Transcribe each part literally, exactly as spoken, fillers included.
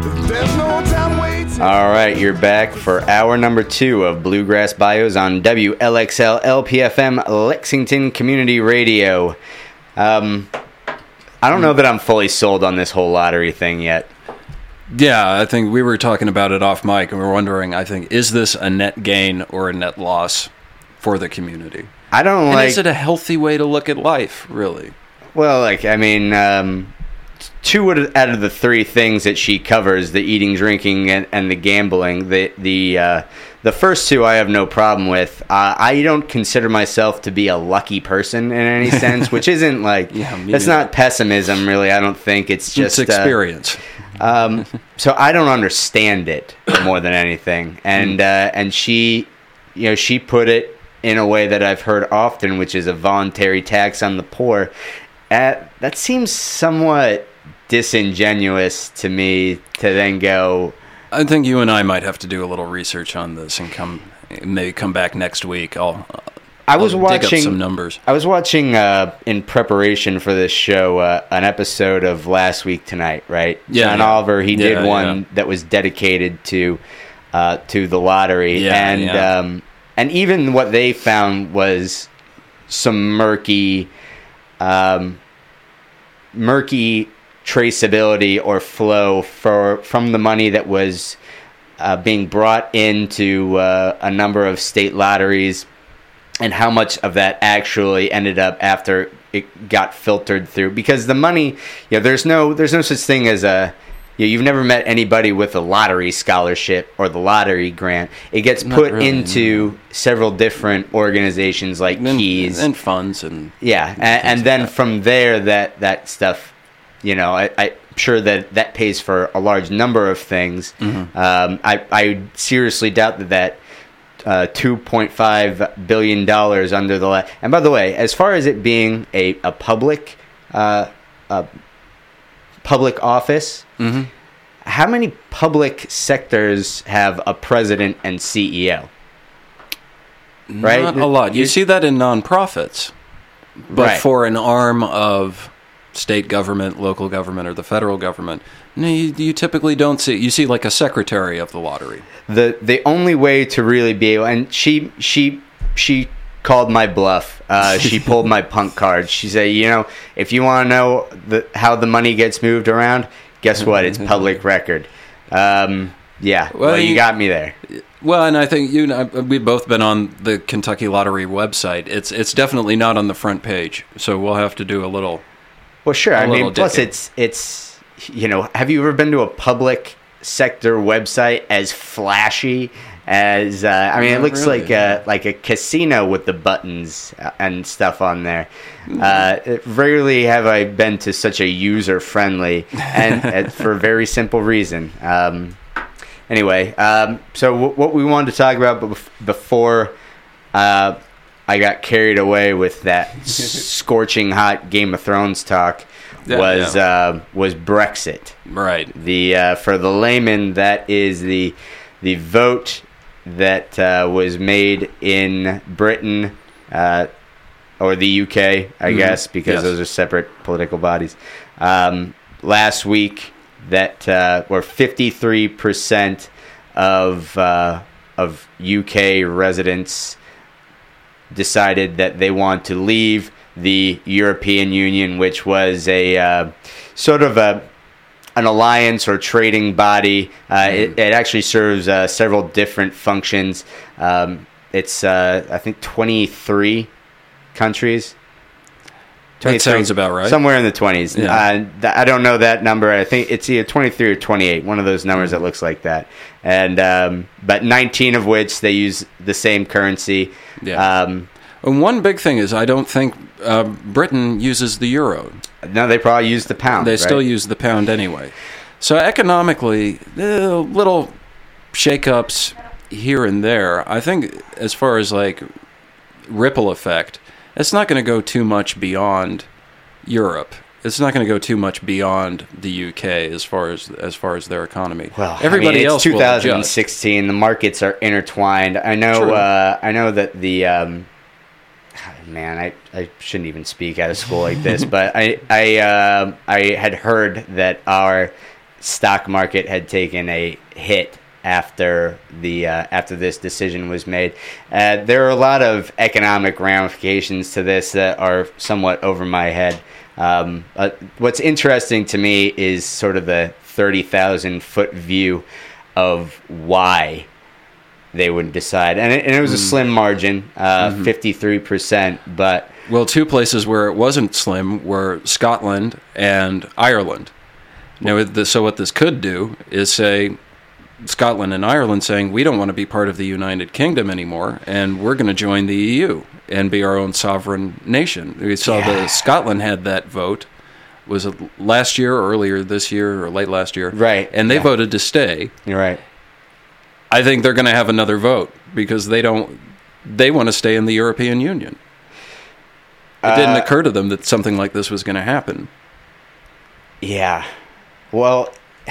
There's no time waiting. All right, you're back for hour number two of Bluegrass Bios on W L X L L P F M Lexington Community Radio. Um, I don't know that I'm fully sold on this whole lottery thing yet. Yeah, I think we were talking about it off mic, and we were wondering, I think, is this a net gain or a net loss for the community? I don't and like... is it a healthy way to look at life, really? Well, like, I mean, um, two out of the three things that she covers, the eating, drinking, and, and the gambling, the the uh, the first two I have no problem with. Uh, I don't consider myself to be a lucky person in any sense, which isn't like, yeah, that's not pessimism, really, I don't think. It's just... It's experience. Uh, um, so I don't understand it more than anything. And, uh, and she, you know, she put it in a way that I've heard often, which is a voluntary tax on the poor. Uh, that seems somewhat disingenuous to me to then go... I think you and I might have to do a little research on this and come maybe come back next week. I'll, I was I'll watching dig up some numbers. I was watching uh, in preparation for this show uh, an episode of Last Week Tonight, right? Yeah, John yeah. Oliver, he Yeah, did one yeah. that was dedicated to uh, to the lottery, Yeah, and yeah. Um, and even what they found was some murky. Um, murky traceability or flow for from the money that was uh, being brought into uh, a number of state lotteries, and how much of that actually ended up after it got filtered through. Because the money, you know, there's no there's no such thing as a you know, you've never met anybody with a lottery scholarship or the lottery grant. It gets Not put really, into no. several different organizations like and, Keys and funds and yeah, and, and then like from there, that that stuff, you know, I, I'm sure that that pays for a large number of things. Mm-hmm. Um, I I seriously doubt that that uh, two point five billion dollars under the la- and by the way, as far as it being a a public uh, a public office. Mm-hmm. How many public sectors have a president and C E O? Right? Not a lot. You You- see that in nonprofits. But Right. for an arm of state government, local government, or the federal government, no, you, you typically don't see. You see like a secretary of the lottery. The the only way to really be able, and she she she called my bluff. Uh, she pulled my punk card. She said, you know, if you want to know the, how the money gets moved around, guess what? It's public record. Um, yeah, well, Well, you you- got me there. Well, and I think you and I, we've both been on the Kentucky Lottery website. It's it's definitely not on the front page, so we'll have to do a little. Well, sure. A I little mean, plus digging. it's it's you know, have you ever been to a public sector website as flashy as? Uh, I mean, it Not looks really, like a like a casino with the buttons and stuff on there. Uh, rarely have I been to such a user friendly, and uh, for a very simple reason. Um, anyway, um, so w- what we wanted to talk about bef- before. Uh, I got carried away with that scorching hot Game of Thrones talk. Yeah, was yeah. Uh, was Brexit. Right. The uh, for the layman, that is the the vote that uh, was made in Britain uh, or the U K, I Mhm. guess, because Yes. those are separate political bodies. Um, last week, that uh, were fifty-three percent of uh, of U K residents decided that they want to leave the European Union, which was a uh, sort of a an alliance or trading body. Uh, Mm. it, it actually serves uh, several different functions. Um, it's uh, I think twenty-three countries. That sounds about right. Somewhere in the twenties. Yeah. Uh, th- I don't know that number. I think it's either twenty-three or twenty-eight. One of those numbers that looks like that. And um, but nineteen of which they use the same currency. Yeah. Um, And one big thing is I don't think uh, Britain uses the euro. no, they probably use the pound. They right? still use the pound anyway. So economically, uh, little shakeups here and there. I think as far as like ripple effect, it's not going to go too much beyond Europe. It's not going to go too much beyond the U K as far as as far as their economy. Well, everybody I mean, it's else will adjust. twenty sixteen. The markets are intertwined. I know. True. Uh, I know that the. Um, man, I, I shouldn't even speak out of school like this, but I I uh, I had heard that our stock market had taken a hit after the uh, after this decision was made. Uh, there are a lot of economic ramifications to this that are somewhat over my head. Um, uh, what's interesting to me is sort of the thirty thousand foot view of why they would decide, and it, and it was a slim margin, uh, mm-hmm. fifty-three percent. But well, two places where it wasn't slim were Scotland and Ireland. Now, so what this could do is say Scotland and Ireland saying we don't want to be part of the United Kingdom anymore, and we're going to join the E U and be our own sovereign nation. We saw yeah. the Scotland had that vote. Was it last year or earlier this year or late last year? Right. And they yeah. voted to stay. You're right. I think they're going to have another vote because they don't. They want to stay in the European Union. It uh, didn't occur to them that something like this was going to happen. Yeah. Well,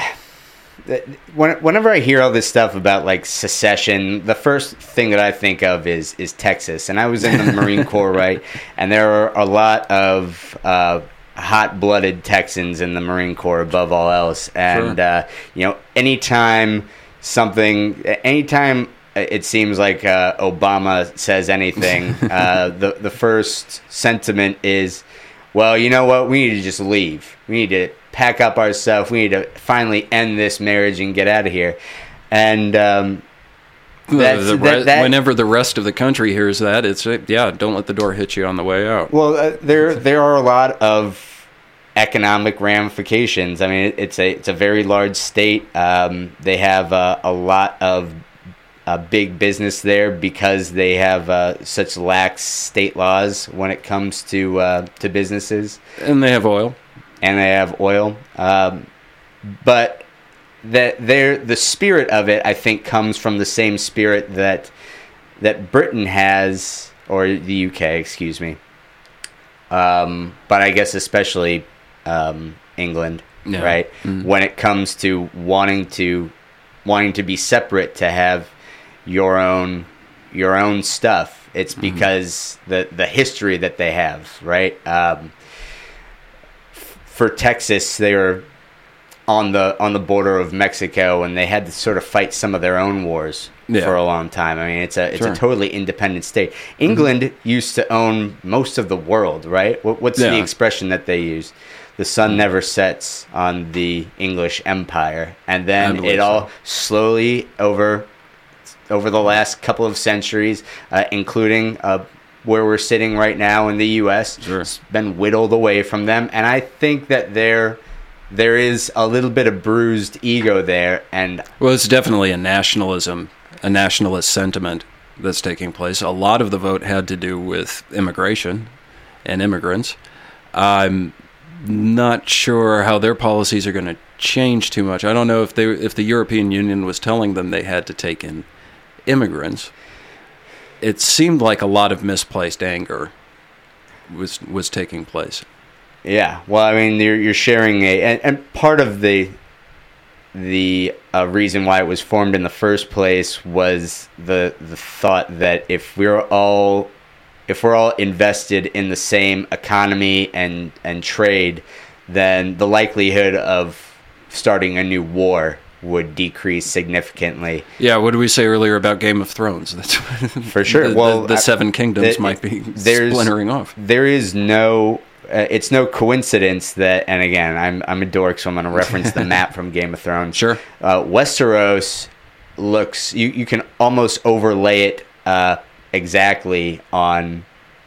whenever I hear all this stuff about like secession, the first thing that I think of is is Texas. And I was in the Marine Corps, right? And there are a lot of uh, hot-blooded Texans in the Marine Corps above all else. And, sure. uh, you know, anytime something, anytime it seems like uh, Obama says anything, uh, the, the first sentiment is, well, you know what? We need to just leave. We need to pack up our stuff. We need to finally end this marriage and get out of here. And um, that's, the, the, that, that, whenever the rest of the country hears that, it's yeah, don't let the door hit you on the way out. Well, uh, there there are a lot of economic ramifications. I mean, it, it's a it's a very large state. Um, they have uh, a lot of uh, big business there because they have uh, such lax state laws when it comes to uh, to businesses. And they have oil. And they have oil, um, but that they're, the spirit of it, I think, comes from the same spirit that that Britain has, or the U K, excuse me. Um, but I guess especially um, England, yeah. right? Mm-hmm. When it comes to wanting to wanting to be separate, to have your own your own stuff, it's because mm-hmm. the the history that they have, right? Um, For Texas, they were on the on the border of Mexico, and they had to sort of fight some of their own wars yeah. for a long time. I mean, it's a it's sure. a totally independent state. England mm-hmm. used to own most of the world, right? What, what's yeah. the expression that they use? The sun never sets on the English Empire, and then it all so. slowly over over the last couple of centuries, uh, including. Uh, where we're sitting right now in the U S, sure. it's been whittled away from them. And I think that there there is a little bit of bruised ego there. And well, it's definitely a nationalism, a nationalist sentiment that's taking place. A lot of the vote had to do with immigration and immigrants. I'm not sure how their policies are going to change too much. I don't know if they if the European Union was telling them they had to take in immigrants. It seemed like a lot of misplaced anger was was taking place. Yeah, well, I mean, you're you're sharing a, and, and part of the the uh, reason why it was formed in the first place was the the thought that if we're all if we're all invested in the same economy and and trade, then the likelihood of starting a new war would decrease significantly. Yeah, what did we say earlier about Game of Thrones? That's for sure. The, well, the, the Seven Kingdoms the, might be splintering off. There is no. Uh, it's no coincidence that, and again, I'm I'm a dork, so I'm going to reference the map from Game of Thrones. Sure. Uh, Westeros looks. You you can almost overlay it uh, exactly on.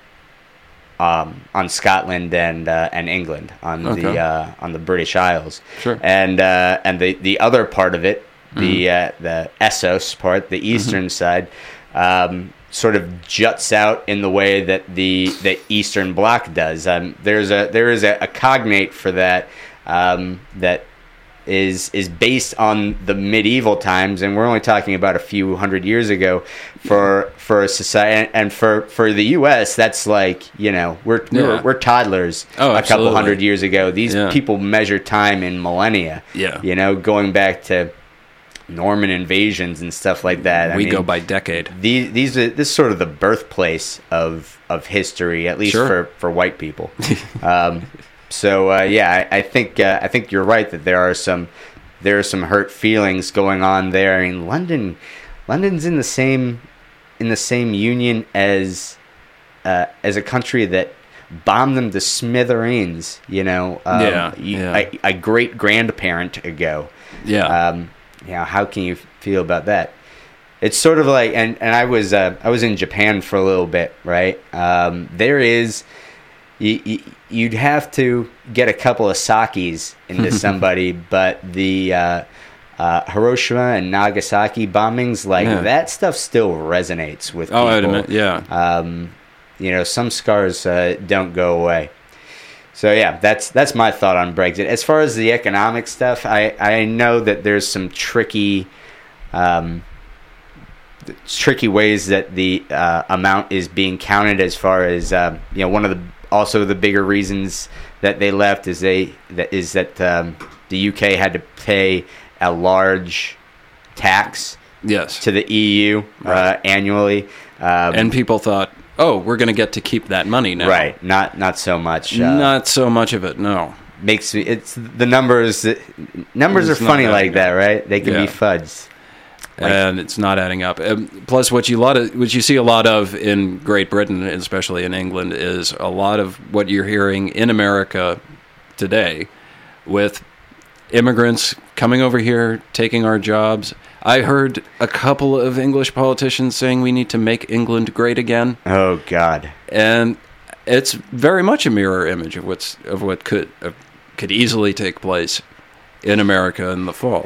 Um, on Scotland and uh, and England on okay. the uh, on the British Isles, sure, and uh, and the, the other part of it, mm-hmm. the uh, the Essos part, the eastern mm-hmm. side, um, sort of juts out in the way that the the Eastern Bloc does. Um, there's a there is a, a cognate for that um, that is is based on the medieval times, and we're only talking about a few hundred years ago for for a society, and for, for the U S that's like, you know, we're yeah. we're, we're toddlers oh, a absolutely. couple hundred years ago. These yeah. people measure time in millennia. Yeah, you know, going back to Norman invasions and stuff like that. I we mean, go by decade. These these are, this is sort of the birthplace of of history, at least sure. for, for white people. um, So uh, yeah, I, I think uh, I think you're right that there are some there are some hurt feelings going on there. I mean, London, London's in the same in the same union as uh, as a country that bombed them to smithereens. You know, um, Yeah, you- yeah. A, a great grandparent ago. Yeah. Um, you know, how can you feel about that? It's sort of like, and, and I was uh, I was in Japan for a little bit, right? Um, there is, you, you, you'd have to get a couple of sakis into somebody, but the uh, uh, Hiroshima and Nagasaki bombings, like Yeah. that stuff still resonates with people. Oh, I'd admit, yeah. Um, you know, some scars uh, don't go away. So yeah, that's that's my thought on Brexit. As far as the economic stuff, I, I know that there's some tricky, um, tricky ways that the uh, amount is being counted. As far as uh, you know, one of the also the bigger reasons that they left is they that is that um, the U K had to pay a large tax Yes. to the E U uh, Right. annually, um, And people thought, oh, we're going to get to keep that money now. right, not not so much. Uh, Not so much of it, no. makes me it's the numbers numbers It's are not funny like adding that, up. right? They can Yeah. be fudged. Like- And it's not adding up. Um, plus, what you lot of what you see a lot of in Great Britain, especially in England, is a lot of what you're hearing in America today, with immigrants coming over here, taking our jobs. I heard a couple of English politicians saying we need to make England great again, Oh God. and it's very much a mirror image of what's of what could uh, could easily take place in America in the fall.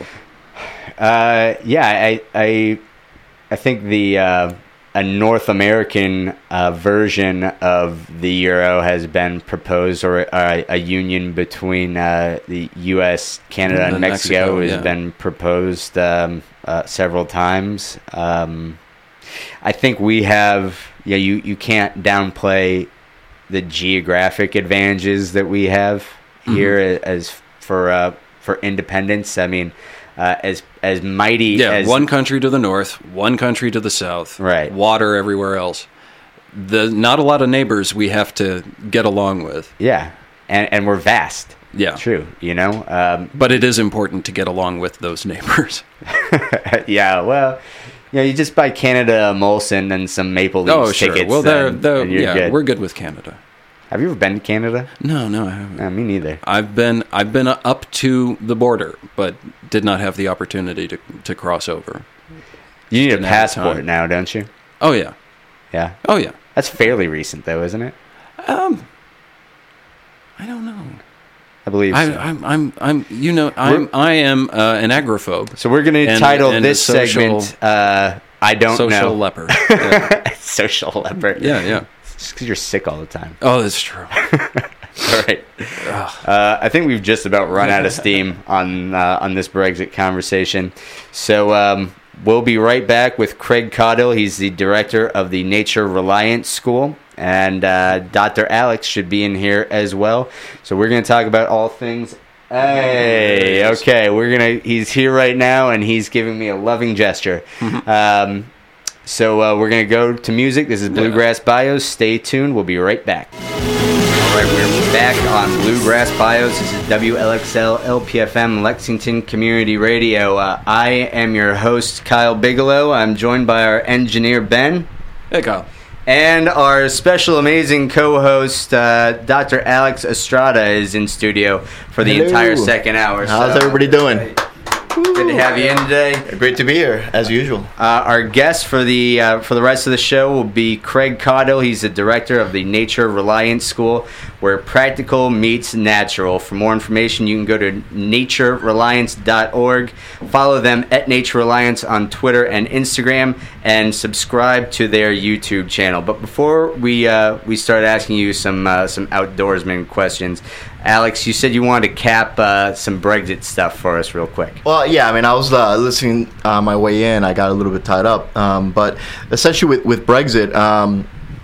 Uh, yeah, I I I think the uh, a North American uh, version of the euro has been proposed, or uh, a union between uh, the U S, Canada, and And Mexico, Mexico, has yeah. been proposed um, uh, several times. Um, I think we have. Yeah, you you can't downplay the geographic advantages that we have here as for uh, for independence. I mean, uh, as as mighty Yeah, as one country to the north, one country to the south. Right. Water everywhere else. The not a lot of neighbors we have to get along with. yeah, and and we're vast. Yeah. True. You know. Um, But it is important to get along with those neighbors. yeah. Well, you know, you just buy Canada Molson and some Maple Leafs Oh, sure. tickets. Well, they're, and, they're, and you're yeah, good. we're good with Canada. Have you ever been to Canada? No, no, I haven't. Uh, me neither. I've been I've been up to the border, but did not have the opportunity to to cross over. You need a Didn't have passport time. now, don't you? Oh yeah, Yeah. oh yeah. That's fairly recent, though, isn't it? Um, I don't know. I believe I, so. I'm I'm I'm you know I'm I am uh, an agrophobe. So we're going to And- title and a this social- segment, uh, I Don't Social Know. leper. Yeah, Social leopard. yeah. yeah. Just because you're sick all the time. Oh, that's true. All right. Uh, I think we've just about run out of steam on uh, on this Brexit conversation. So um, we'll be right back with Craig Caudill. He's the director of the Nature Reliance School. And uh, Doctor Alex should be in here as well. So we're going to talk about all things. Hey, okay. We're gonna. He's here right now, and he's giving me a loving gesture. um, so uh, we're gonna go to music. This is Bluegrass Bios. Stay tuned. We'll be right back. All right, we're back on Bluegrass Bios. This is W L X L L P F M Lexington Community Radio. Uh, I am your host, Kyle Bigelow. I'm joined by our engineer, Ben. Hey, Kyle. And our special, amazing co-host, uh, Doctor Alex Estrada, is in studio for the Hello. entire second hour. How's So, everybody doing? Good to have you in today. Great to be here, as usual. Uh, our guest for the uh, for the rest of the show will be Craig Caudill. He's the director of the Nature Reliance School, where practical meets natural. For more information, you can go to nature reliance dot org. Follow them at Nature Reliance on Twitter and Instagram, and subscribe to their YouTube channel. But before we uh, we start asking you some uh, some outdoorsman questions, Alex, you said you wanted to cap uh, some Brexit stuff for us real quick. Well, yeah, I mean, I was uh, listening uh, my way in. I got a little bit tied up. Um, but essentially with, with Brexit, um,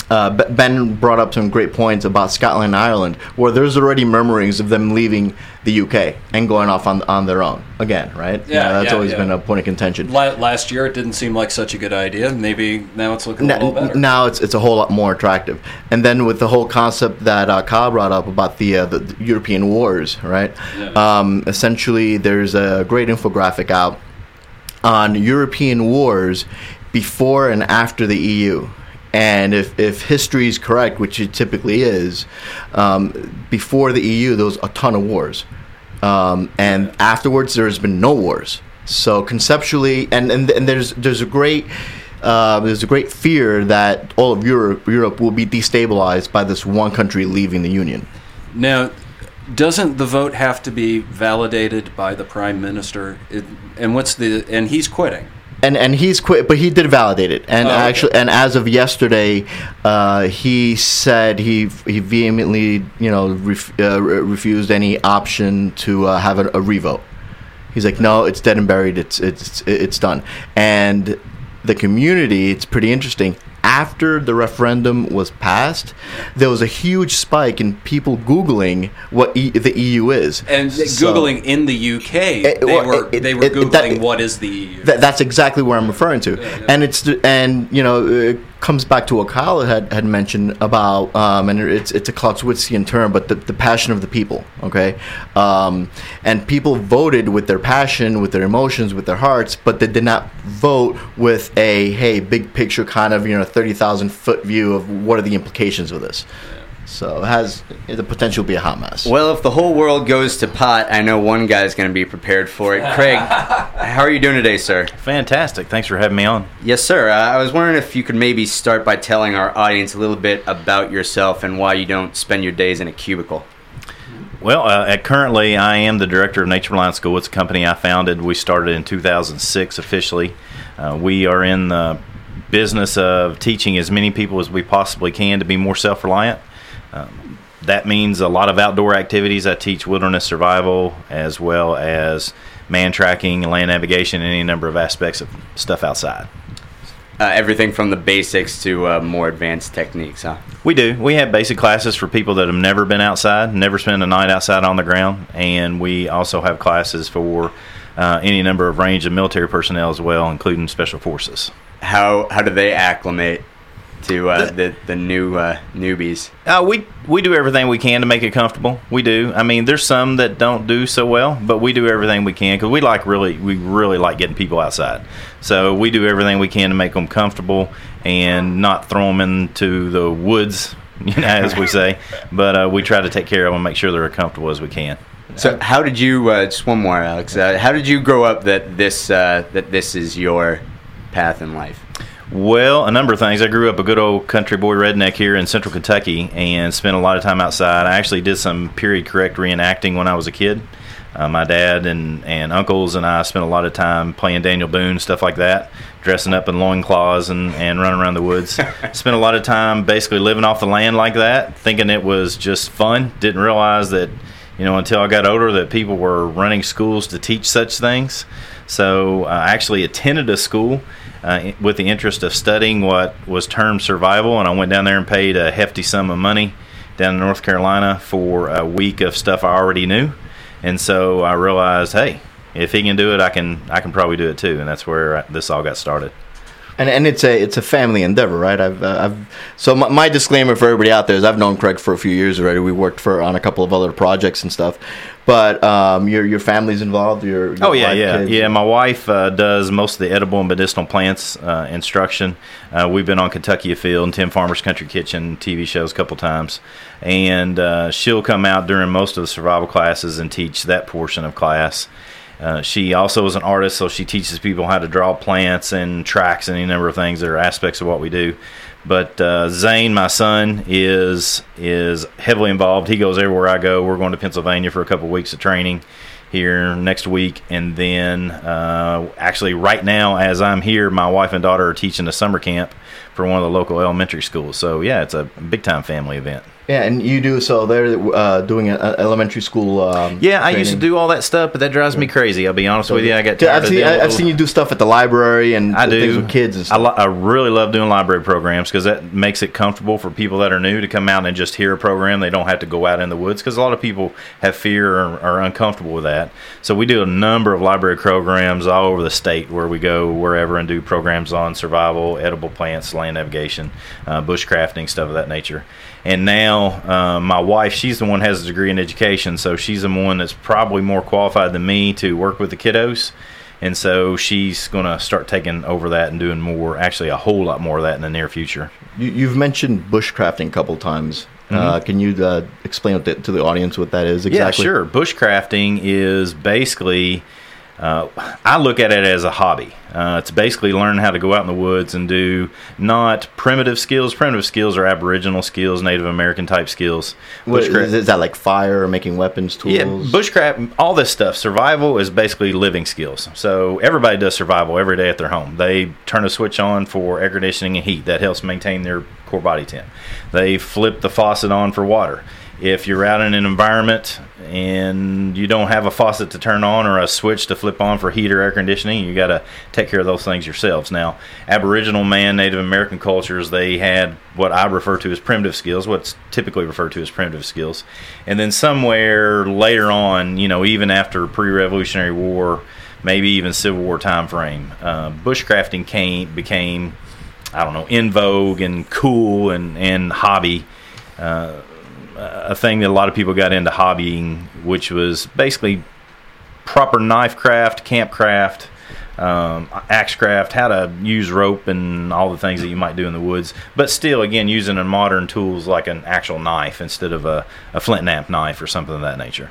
uh, B- Ben brought up some great points about Scotland and Ireland, where there's already murmurings of them leaving the U K and going off on on their own again, right? Yeah, You know, that's yeah, always yeah. been a point of contention. La- last year, it didn't seem like such a good idea. Maybe now it's looking a little N- better. Now it's it's a whole lot more attractive. And then with the whole concept that uh, Kyle brought up about the, uh, the the European wars, right? Yeah. Um, essentially, there's a great infographic out on European wars before and after the E U. And if, if history is correct, which it typically is, um, before the E U, there was a ton of wars. Um, and afterwards, there's been no wars. So conceptually, and, and, and there's there's a great uh, there's a great fear that all of Europe Europe will be destabilized by this one country leaving the Union. Now, doesn't the vote have to be validated by the prime minister? It, and what's the? And he's quitting. And and he's quit, but he did validate it. And Oh, okay. actually, and as of yesterday, uh, he said he he vehemently, you know, ref, uh, re- refused any option to uh, have a, a revote. He's like, no, it's dead and buried. It's it's it's done. And the community, it's pretty interesting. After the referendum was passed, there was a huge spike in people Googling what e- the E U is. And So- Googling in the U K, It- they well, were it- they were it- Googling that- what is the E U. That, that's exactly where I'm referring to, Yeah, yeah. and it's the- and you know it comes back to what Kyle had, had mentioned about, um, and it's it's a Clausewitzian term, but the, the passion of the people, okay, um, and people voted with their passion, with their emotions, with their hearts, but they did not vote with a hey big picture kind of you know thirty thousand foot view of what are the implications of this. So it has the potential to be a hot mess. Well, if the whole world goes to pot, I know one guy's going to be prepared for it. Craig, how are you doing today, sir? Fantastic. Thanks for having me on. Yes, sir. Uh, I was wondering if you could maybe start by telling our audience a little bit about yourself and why you don't spend your days in a cubicle. Well, uh, at currently, I am the director of Nature Reliance School. It's a company I founded. We started in two thousand six officially. Uh, we are in the business of teaching as many people as we possibly can to be more self-reliant. Um, that means a lot of outdoor activities. I teach wilderness survival as well as man tracking, land navigation, and any number of aspects of stuff outside. Uh, everything from the basics to uh, more advanced techniques, huh? We do. We have basic classes for people that have never been outside, never spent a night outside on the ground, and we also have classes for uh, any number of range of military personnel as well, including special forces. How how do they acclimate to uh, the the new uh, newbies? Uh, we we do everything we can to make it comfortable. We do. I mean, there's some that don't do so well, but we do everything we can because we like really we really like getting people outside. So we do everything we can to make them comfortable and not throw them into the woods, you know, as we say. But uh, we try to take care of them, make sure they're as comfortable as we can. So how did you? Uh, just one more, Alex. Uh, how did you grow up that this uh, that this is your path in life? Well, a number of things. I grew up a good old country boy redneck here in central Kentucky and spent a lot of time outside. I actually did some period correct reenacting when I was a kid. Uh, my dad and, and uncles and I spent a lot of time playing Daniel Boone, stuff like that, dressing up in loincloths and, and running around the woods. Spent a lot of time basically living off the land like that, thinking it was just fun. Didn't realize that, you know, until I got older that people were running schools to teach such things. So uh, I actually attended a school uh, with the interest of studying what was termed survival, and I went down there and paid a hefty sum of money down in North Carolina for a week of stuff I already knew. And so I realized, hey, if he can do it, I can I can probably do it too. And that's where this all got started. And and it's a it's a family endeavor, right? I've uh, I've so my, my disclaimer for everybody out there is I've known Craig for a few years already. We worked for on a couple of other projects and stuff, but um, your your family's involved. Your, your Oh yeah, wife, yeah, kids. yeah. My wife uh, does most of the edible and medicinal plants uh, instruction. Uh, we've been on Kentucky Afield and Tim Farmer's Country Kitchen T V shows a couple times, and uh, she'll come out during most of the survival classes and teach that portion of class. Uh, she also is an artist, so she teaches people how to draw plants and tracks and any number of things that are aspects of what we do. But uh, Zane, my son, is is heavily involved. He goes everywhere I go. We're going to Pennsylvania for a couple of weeks of training here next week. And then uh, actually right now, as I'm here, my wife and daughter are teaching a summer camp for one of the local elementary schools. So, yeah, it's a big-time family event. Yeah, and you do so. They're uh, doing an elementary school. Um, Yeah, I used to training. do all that stuff, but that drives me crazy. I'll be honest with you. I got Yeah, tired I've of seen, dealing I- I've with- seen you do stuff at the library and I do. things with kids and I, stuff. lo- I really love doing library programs because that makes it comfortable for people that are new to come out and just hear a program. They don't have to go out in the woods because a lot of people have fear or are uncomfortable with that. So we do a number of library programs all over the state where we go wherever and do programs on survival, edible plants, land navigation, uh, bushcrafting, stuff of that nature. And now uh, my wife, she's the one who has a degree in education, so she's the one that's probably more qualified than me to work with the kiddos. And so she's going to start taking over that and doing more, actually a whole lot more of that in the near future. You, you've mentioned bushcrafting a couple times. Uh, can you uh, explain what the, to the audience what that is exactly? Yeah, sure. Bushcrafting is basically, uh, I look at it as a hobby. Uh, it's basically learning how to go out in the woods and do not primitive skills. Primitive skills are Aboriginal skills, Native American type skills. What, Bushcraft- is, is that like fire or making weapons, tools? Yeah, bushcraft, all this stuff. Survival is basically living skills. So everybody does survival every day at their home. They turn a switch on for air conditioning and heat. That helps maintain their core body temp. They flip the faucet on for water. If you're out in an environment and you don't have a faucet to turn on or a switch to flip on for heat or air conditioning, you got to take care of those things yourselves. Now, Aboriginal man, Native American cultures, they had what I refer to as primitive skills, what's typically referred to as primitive skills. And then somewhere later on, you know, even after pre-Revolutionary War, maybe even Civil War time frame, uh, bushcrafting came, became, I don't know, in vogue and cool and, and hobby. Uh, a thing that a lot of people got into hobbying, which was basically proper knife craft, camp craft, um, axe craft, how to use rope and all the things that you might do in the woods. But still, again, using a modern tools like an actual knife instead of a, a flint knapp knife or something of that nature.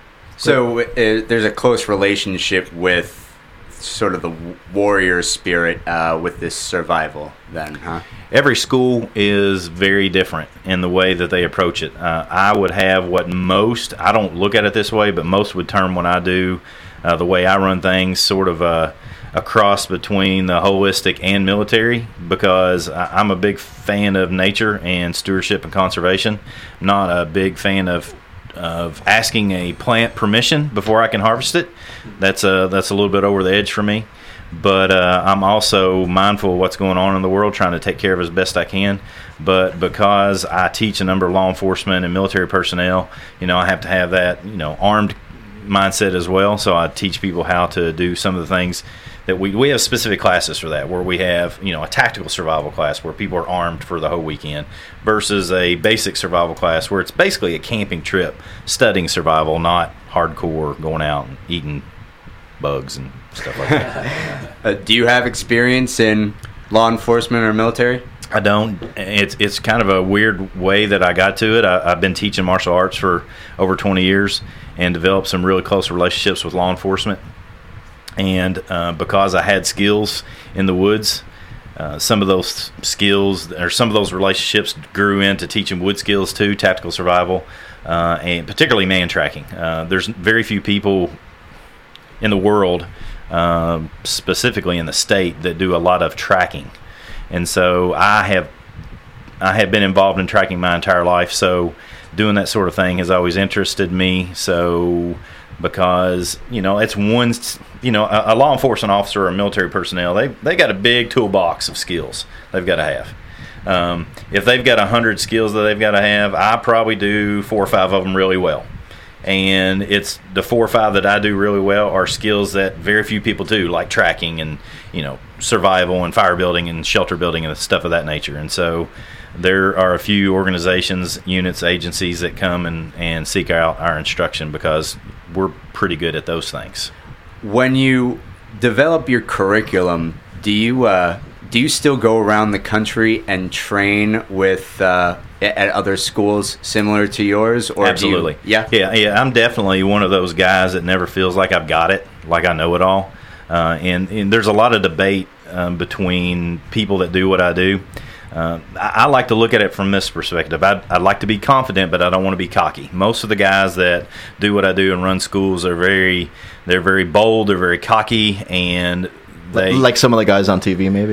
So uh, there's a close relationship with sort of the warrior spirit uh, with this survival then, huh? Every school is very different in the way that they approach it. Uh, I would have what most, I don't look at it this way, but most would term when I do uh, the way I run things sort of a, a cross between the holistic and military, because I, I'm a big fan of nature and stewardship and conservation. I'm not a big fan of of asking a plant permission before I can harvest it. That's a, that's a little bit over the edge for me. But uh, I'm also mindful of what's going on in the world, trying to take care of it as best I can. But because I teach a number of law enforcement and military personnel, you know, I have to have that, you know, armed mindset as well. So I teach people how to do some of the things that we we have specific classes for that, where we have, you know, a tactical survival class where people are armed for the whole weekend versus a basic survival class where it's basically a camping trip, studying survival, not hardcore going out and eating bugs and stuff like that. Uh, do you have experience in law enforcement or military? I don't. It's it's kind of a weird way that I got to it. I, I've been teaching martial arts for over twenty years and developed some really close relationships with law enforcement. And uh, because I had skills in the woods, uh, some of those skills or some of those relationships grew into teaching wood skills too, tactical survival, uh, and particularly man tracking. Uh, there's very few people in the world, uh, specifically in the state, that do a lot of tracking. And so I have I have been involved in tracking my entire life, so doing that sort of thing has always interested me. So because, you know, it's one, you know, a, a law enforcement officer or military personnel, they they got a big toolbox of skills they've got to have. Um, if they've got a hundred skills that they've got to have, I probably do four or five of them really well. And it's the four or five that I do really well are skills that very few people do, like tracking and, you know, survival and fire building and shelter building and stuff of that nature. And so there are a few organizations, units, agencies that come and, and seek out our instruction because we're pretty good at those things. When you develop your curriculum, do you uh, do you still go around the country and train with uh, at other schools similar to yours? Or Absolutely. Do you, yeah? Yeah, yeah. I'm definitely one of those guys that never feels like I've got it, like I know it all. Uh, and, and there's a lot of debate um, between people that do what I do. Uh, I, I like to look at it from this perspective. I'd, I'd like to be confident, but I don't want to be cocky. Most of the guys that do what I do and run schools are very, they're very bold, they're very cocky, and they like some of the guys on T V, maybe.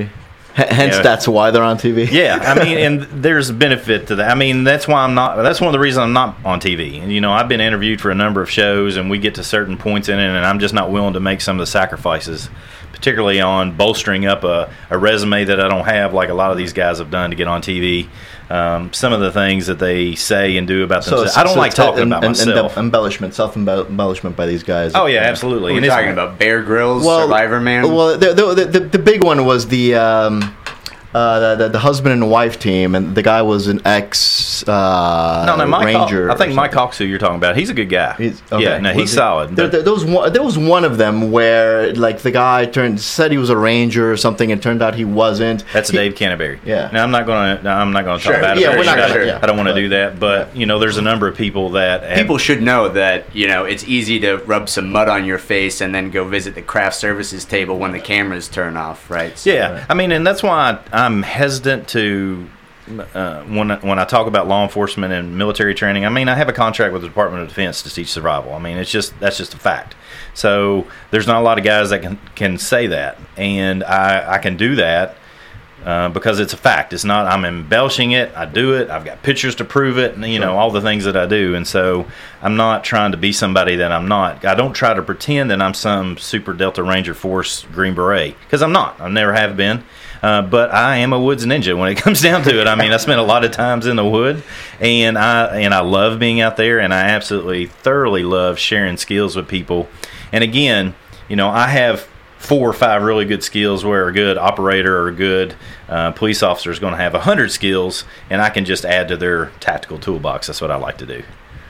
Hence, Yeah. that's why they're on T V. Yeah, I mean, and there's a benefit to that. I mean, that's why I'm not. That's one of the reasons I'm not on T V. And you know, I've been interviewed for a number of shows, and we get to certain points in it, and I'm just not willing to make some of the sacrifices, particularly on bolstering up a, a resume that I don't have, like a lot of these guys have done to get on T V. Um, some of the things that they say and do about themselves. I don't so like it's talking en- about en- myself. en- embellishment, self-embellishment by these guys. Oh yeah, absolutely. We're And it's- talking about Bear Grylls, Survivor Man. Well, the the, the, the big one was the um, uh, the, the husband and wife team, and the guy was an ex uh, No, no, Mike. Ranger. Hawk, I think or Mike something. Hawk's who you're talking about. He's a good guy. He's, okay. Yeah, no, Was he's he- solid. There, but- there, there was one, there was one of them where like the guy turned said he was a ranger or something, and turned out he wasn't. That's He- Dave Canterbury. Yeah. Now I'm not going to. I'm not going to talk Sure. about it. Yeah, very we're not much. gonna- yeah. I don't want to But- do that. But you know, there's a number of people that have, People should know that, you know, it's easy to rub some mud on your face and then go visit the craft services table when the cameras turn off, right? So- Yeah, I mean, and that's why I'm hesitant to uh, when I, when I talk about law enforcement and military training. I mean, I have a contract with the Department of Defense to teach survival. I mean, it's just that's just a fact. So there's not a lot of guys that can can say that, and I I can do that. Uh, because it's a fact. It's not I'm embellishing it. I do it. I've got pictures to prove it, and you know all the things that I do. And so I'm not trying to be somebody that I'm not. I don't try to pretend that I'm some super Delta Ranger Force Green Beret, because I'm not. I never have been. Uh, but I am a woods ninja when it comes down to it. I mean, I spent a lot of times in the wood, and I and I love being out there, and I absolutely thoroughly love sharing skills with people. And again, you know, I have four or five really good skills where a good operator or a good uh, police officer is going to have a hundred skills, and I can just add to their tactical toolbox. That's what I like to do.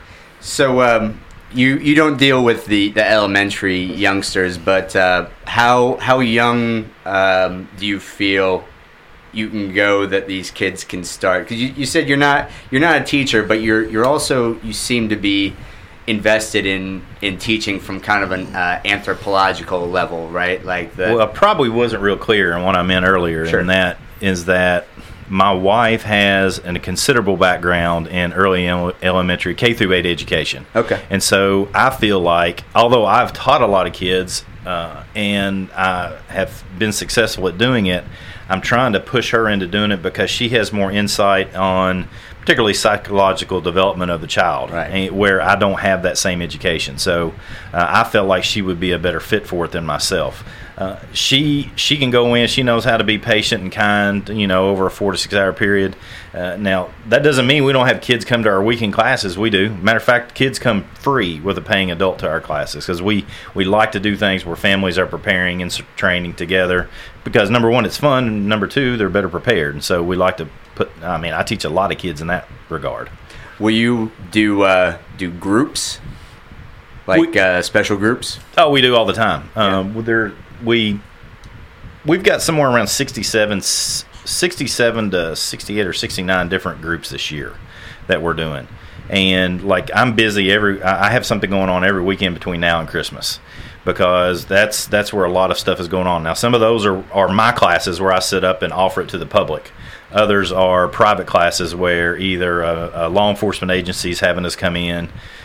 So um, you you don't deal with the, the elementary youngsters, but uh, how how young um, do you feel you can go that these kids can start? Because you, you said you're not you're not a teacher, but you're you're also you seem to be invested in in teaching from kind of an uh, anthropological level, right? Like the Well, I probably wasn't real clear on what I meant earlier, Sure. and that is that my wife has a considerable background in early ele- elementary K through eight education. Okay. And so I feel like, although I've taught a lot of kids uh, and I have been successful at doing it, I'm trying to push her into doing it because she has more insight on particularly psychological development of the child, Right. and where I don't have that same education. So uh, I felt like she would be a better fit for it than myself. Uh, she she can go in. She knows how to be patient and kind, you know, over a four to six hour period. Uh, now that doesn't mean we don't have kids come to our weekend classes. We do. Matter of fact, kids come free with a paying adult to our classes because we we like to do things where families are preparing and s- training together. Because number one, it's fun, and number two, they're better prepared. And so we like to put. I mean, I teach a lot of kids in that regard. will you do uh, do groups like We- uh, special groups? Oh, we do all the time. Um, there, we we've got somewhere around sixty-seven, sixty-seven to sixty-eight or sixty-nine different groups this year that we're doing. And like I'm busy every. I I have something going on every weekend between now and Christmas, because that's that's where a lot of stuff is going on. Now, some of those are are my classes where I sit up and offer it to the public. Others are private classes where either a, a law enforcement agency is having us come in,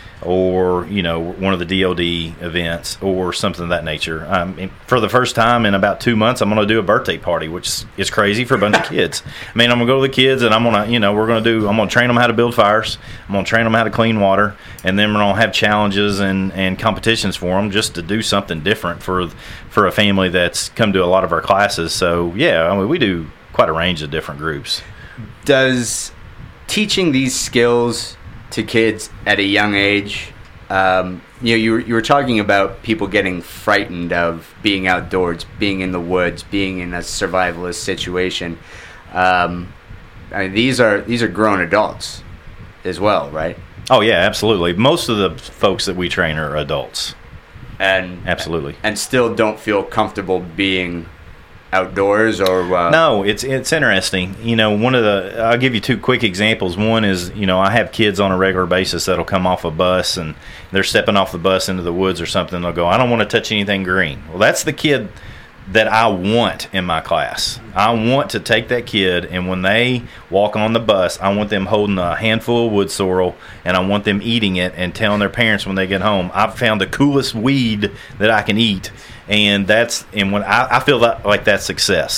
or you know one of the D O D events or something of that nature. Um, for the first time in about two months, I'm going to do a birthday party, which is crazy for a bunch of kids. I mean, I'm going to go to the kids and I'm going to, you know, we're going to do. I'm going to train them how to build fires. I'm going to train them how to clean water, and then we're going to have challenges and, and competitions for them just to do something different for for a family that's come to a lot of our classes. So yeah, I mean, we do quite a range of different groups. Does teaching these skills to kids at a young age, um, you know, you were, you were talking about people getting frightened of being outdoors, being in the woods, being in a survivalist situation. Um, I mean, these are these are grown adults as well, right? Oh yeah, absolutely. Most of the folks that we train are adults. And Absolutely. and still don't feel comfortable being outdoors or uh, No, it's it's interesting. You know, one of the I'll give you two quick examples. One is, you know, I have kids on a regular basis that'll come off a bus and they're stepping off the bus into the woods or something. They'll go, I don't want to touch anything green. Well, that's the kid that I want in my class. I want to take that kid, and when they walk on the bus, I want them holding a handful of wood sorrel, and I want them eating it and telling their parents when they get home, I've found the coolest weed that I can eat. And that's and when I, I feel that like that's success.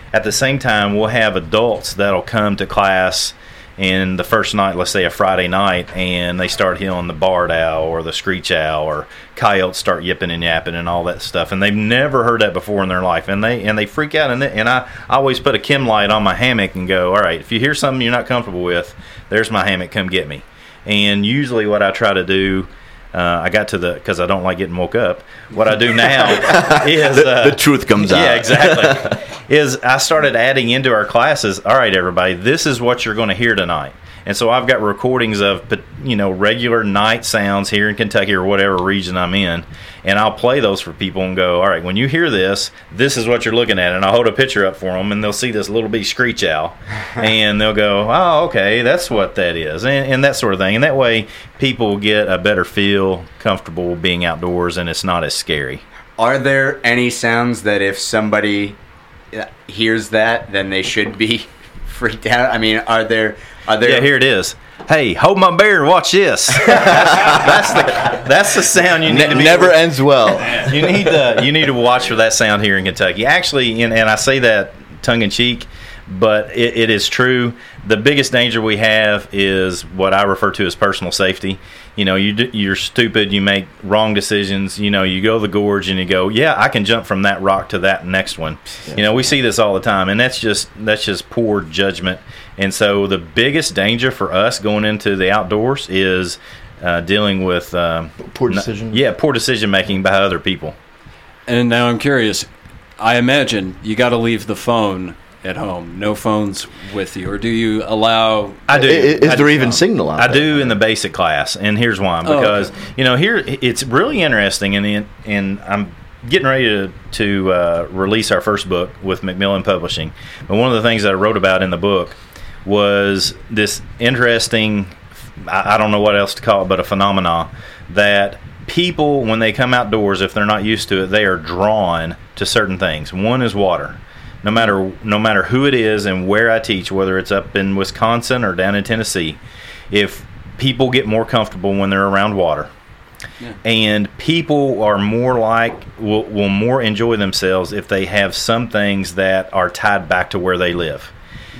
at the same time, we'll have adults that'll come to class in the first night, let's say a Friday night, and they start hearing the barred owl or the screech owl, or coyotes start yipping and yapping and all that stuff, and they've never heard that before in their life, and they and they freak out. And, they, and I, I always put a chem light on my hammock and go, all right, if you hear something you're not comfortable with, there's my hammock, come get me. And usually what I try to do, uh, I got to the, because I don't like getting woke up, what I do now is... Uh, the, the truth comes out. Yeah, exactly. is I started adding into our classes, all right, everybody, this is what you're going to hear tonight. And so I've got recordings of, you know, regular night sounds here in Kentucky or whatever region I'm in, and I'll play those for people and go, all right, when you hear this, this is what you're looking at. And I'll hold a picture up for them, and they'll see this little bitty screech owl, and they'll go, oh, okay, that's what that is, and, and that sort of thing. And that way people get a better feel, comfortable being outdoors, and it's not as scary. Are there any sounds that if somebody hears that, then they should be freaked out? I mean, are there... Are there... Yeah, here it is. Hey, hold my beer and watch this. that's, that's the that's the sound you need Ne- to be never ends well. You need to you need to watch for that sound here in Kentucky. Actually, and, and I say that tongue in cheek, but it, it is true. The biggest danger we have is what I refer to as personal safety. You know, you do, you're stupid, you make wrong decisions. You know, you go to the gorge and you go, yeah, I can jump from that rock to that next one. Yes. You know, we see this all the time, and that's just that's just poor judgment. And so the biggest danger for us going into the outdoors is uh, dealing with um, poor decision. Yeah, poor decision making by other people. And now I'm curious. I imagine you got to leave the phone at home. No phones with you, or do you allow? I do. Is, is I there do. even signal out I there? do in the basic class, and here's why. Because oh, okay. you know, here it's really interesting, and and I'm getting ready to to uh, release our first book with Macmillan Publishing. But one of the things that I wrote about in the book was this interesting, I, I don't know what else to call it, but a phenomena that people, when they come outdoors, if they're not used to it, they are drawn to certain things. One is water. No matter no matter who it is and where I teach, whether it's up in Wisconsin or down in Tennessee, if people get more comfortable when they're around water, yeah. and people are more like will, will more enjoy themselves if they have some things that are tied back to where they live,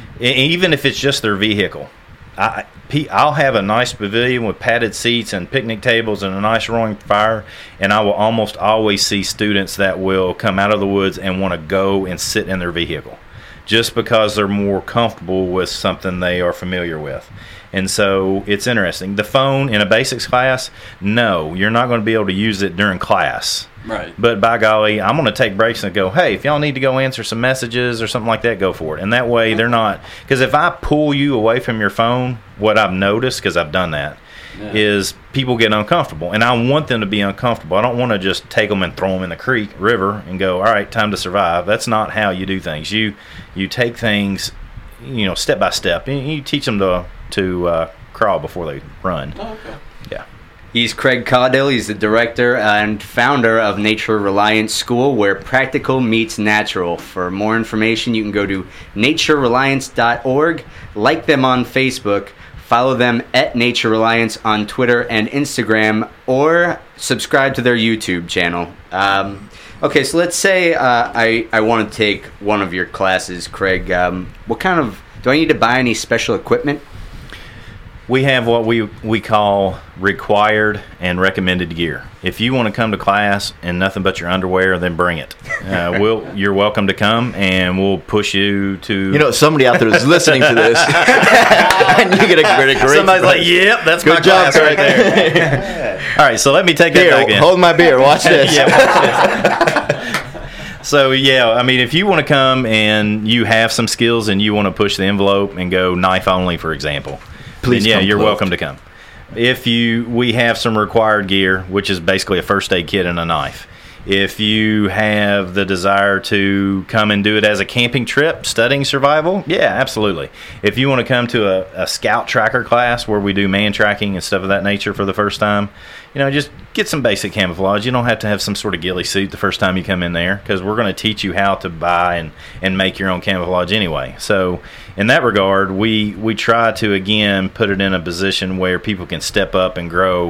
even if it's just their vehicle. I, I'll have a nice pavilion with padded seats and picnic tables and a nice roaring fire, and I will almost always see students that will come out of the woods and want to go and sit in their vehicle just because they're more comfortable with something they are familiar with. And so it's interesting. The phone in a basics class, no, you're not going to be able to use it during class. Right. But by golly, I'm going to take breaks and go, hey, if y'all need to go answer some messages or something like that, go for it. And that way they're not, because if I pull you away from your phone, what I've noticed, because I've done that, yeah. is people get uncomfortable. And I want them to be uncomfortable. I don't want to just take them and throw them in the creek, river, and go, all right, time to survive. That's not how you do things. You you take things, you know, step by step. And you teach them to, to uh, crawl before they run. Oh, okay. Yeah. He's Craig Caudill. He's the director and founder of Nature Reliance School, where practical meets natural. For more information, you can go to nature reliance dot org, like them on Facebook, follow them at Nature Reliance on Twitter and Instagram, or subscribe to their YouTube channel. Um, okay, so let's say uh, I, I want to take one of your classes, Craig. Um, what kind of, do I need to buy any special equipment? We have what we we call required and recommended gear. If you want to come to class in nothing but your underwear, then bring it. Uh, we'll you're welcome to come, and we'll push you to. You know, somebody out there is listening to this, and you get a great, great. Somebody's like, "Yep, that's good my job class right there." All right, so let me take that Here, back in. hold my beer. Watch this. yeah, watch this. So yeah, I mean, if you want to come and you have some skills and you want to push the envelope and go knife only, for example. Please, yeah, you're clothed. welcome to come. If you, we have some required gear, which is basically a first aid kit and a knife. If you have the desire to come and do it as a camping trip, studying survival, yeah, absolutely. If you want to come to a, a scout tracker class where we do man tracking and stuff of that nature for the first time, you know, just get some basic camouflage. You don't have to have some sort of ghillie suit the first time you come in there, because we're going to teach you how to buy and, and make your own camouflage anyway. So in that regard, we, we try to, again, put it in a position where people can step up and grow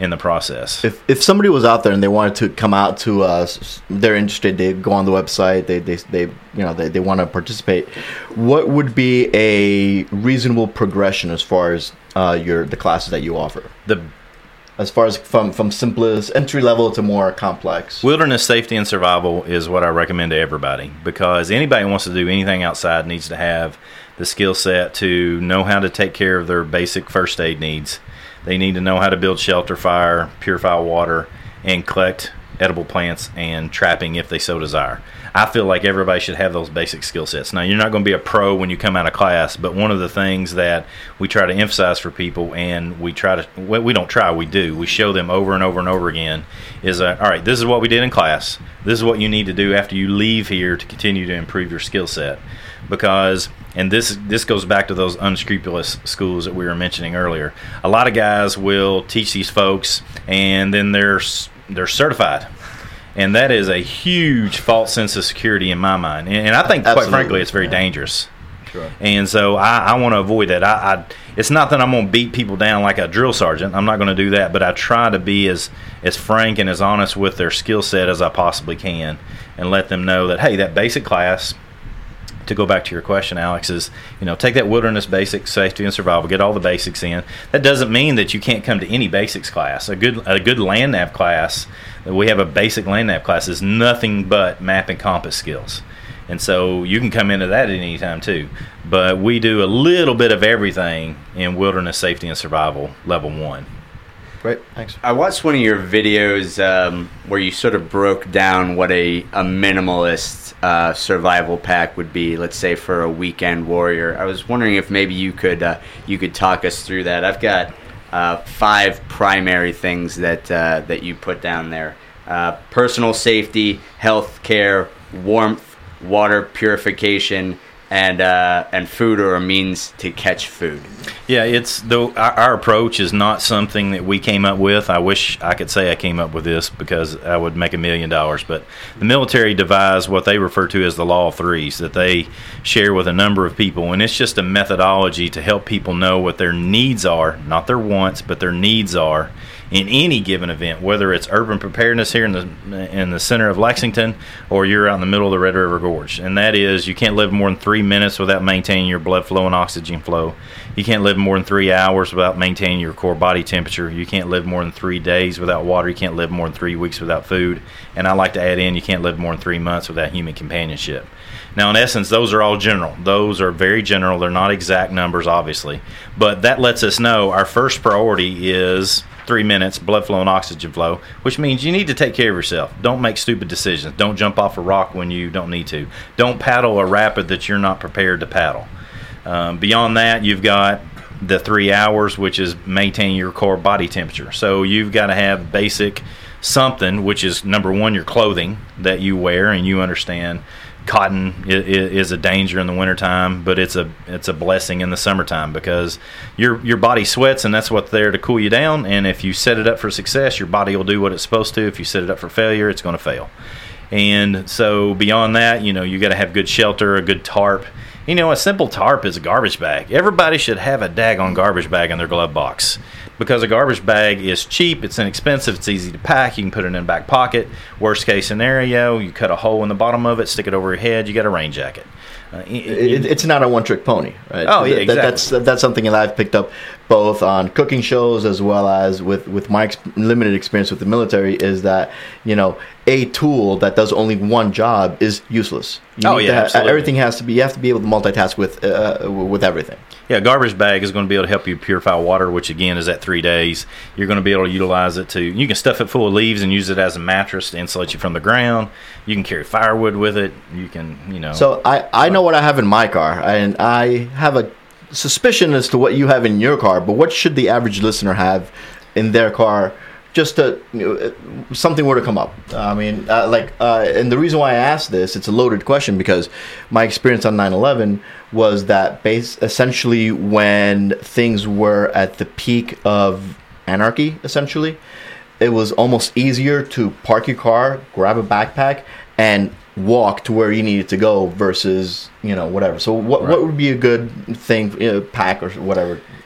in the process. If if somebody was out there and they wanted to come out to us, they're interested. They go on the website. They they they you know they, they want to participate. What would be a reasonable progression as far as uh, your the classes that you offer? The As far as from, from simplest entry level to more complex. Wilderness safety and survival is what I recommend to everybody, because anybody who wants to do anything outside needs to have the skill set to know how to take care of their basic first aid needs. They need to know how to build shelter, fire, purify water, and collect edible plants and trapping if they so desire. I feel like everybody should have those basic skill sets. Now, you're not going to be a pro when you come out of class, but one of the things that we try to emphasize for people, and we try to, well, we don't try, we do, we show them over and over and over again, is that, all right, this is what we did in class. This is what you need to do after you leave here to continue to improve your skill set. Because, and this this goes back to those unscrupulous schools that we were mentioning earlier, a lot of guys will teach these folks, and then they're they're certified. And that is a huge false sense of security in my mind. And, and I think, Absolutely. quite frankly, it's very Yeah. dangerous. Sure. And so I, I want to avoid that. I, I, it's not that I'm going to beat people down like a drill sergeant. I'm not going to do that. But I try to be as, as frank and as honest with their skill set as I possibly can, and let them know that, hey, that basic class, to go back to your question, Alex, is, you know, take that wilderness basic safety and survival, get all the basics in. That doesn't mean that you can't come to any basics class. A good a good land nav class, we have a basic land nav class, is nothing but map and compass skills. And so you can come into that at any time too. But we do a little bit of everything in wilderness safety and survival level one. Great, thanks. I watched one of your videos um, where you sort of broke down what a, a minimalist uh, survival pack would be, let's say for a weekend warrior. I was wondering if maybe you could uh, you could talk us through that. I've got uh, five primary things that uh, that you put down there: uh, personal safety, health care, warmth, water purification, and uh, and food or a means to catch food. Yeah, it's though our, our approach is not something that we came up with. I wish I could say I came up with this, because I would make a million dollars. But the military devised what they refer to as the law of threes, that they share with a number of people, and it's just a methodology to help people know what their needs are, not their wants, but their needs are in any given event, whether it's urban preparedness here in the in the center of Lexington, or you're out in the middle of the Red River Gorge. And that is, you can't live more than three minutes without maintaining your blood flow and oxygen flow. You can't live more than three hours without maintaining your core body temperature. You can't live more than three days without water. You can't live more than three weeks without food. And I like to add in, you can't live more than three months without human companionship. Now, in essence, those are all general. Those are very general. They're not exact numbers, obviously. But that lets us know our first priority is three minutes, blood flow and oxygen flow, which means you need to take care of yourself. Don't make stupid decisions. Don't jump off a rock when you don't need to. Don't paddle a rapid that you're not prepared to paddle. Um, beyond that, you've got the three hours, which is maintaining your core body temperature. So you've got to have basic something, which is, number one, your clothing that you wear, and you understand cotton is a danger in the wintertime, but it's a it's a blessing in the summertime, because your your body sweats, and that's what's there to cool you down. And if you set it up for success, your body will do what it's supposed to. If you set it up for failure, it's going to fail. And so beyond that, you know, you got to have good shelter, a good tarp. You know, a simple tarp is a garbage bag. Everybody should have a daggone garbage bag in their glove box, because a garbage bag is cheap, it's inexpensive, it's easy to pack, you can put it in a back pocket. Worst case scenario, you cut a hole in the bottom of it, stick it over your head, you got a rain jacket. Uh, It, it's not a one-trick pony, right? Oh, yeah, That- exactly. That's that's something that I've picked up both on cooking shows as well as with with my ex- limited experience with the military. Is that, you know, a tool that does only one job is useless. You Oh, need yeah, to ha- absolutely. everything has to be. You have to be able to multitask with uh, with everything. Yeah, a garbage bag is going to be able to help you purify water, which again is at three days. You're going to be able to utilize it to, you can stuff it full of leaves and use it as a mattress to insulate you from the ground. You can carry firewood with it. You can, you know. So I, I know what I have in my car, and I have a suspicion as to what you have in your car, but what should the average listener have in their car, just to, you know, something were to come up? I mean, uh, like, uh, and the reason why I asked this, it's a loaded question, because my experience on nine eleven was that base, essentially when things were at the peak of anarchy, essentially, it was almost easier to park your car, grab a backpack, and walk to where you needed to go versus, you know, whatever. So what Right. what would be a good thing, you know, pack or whatever?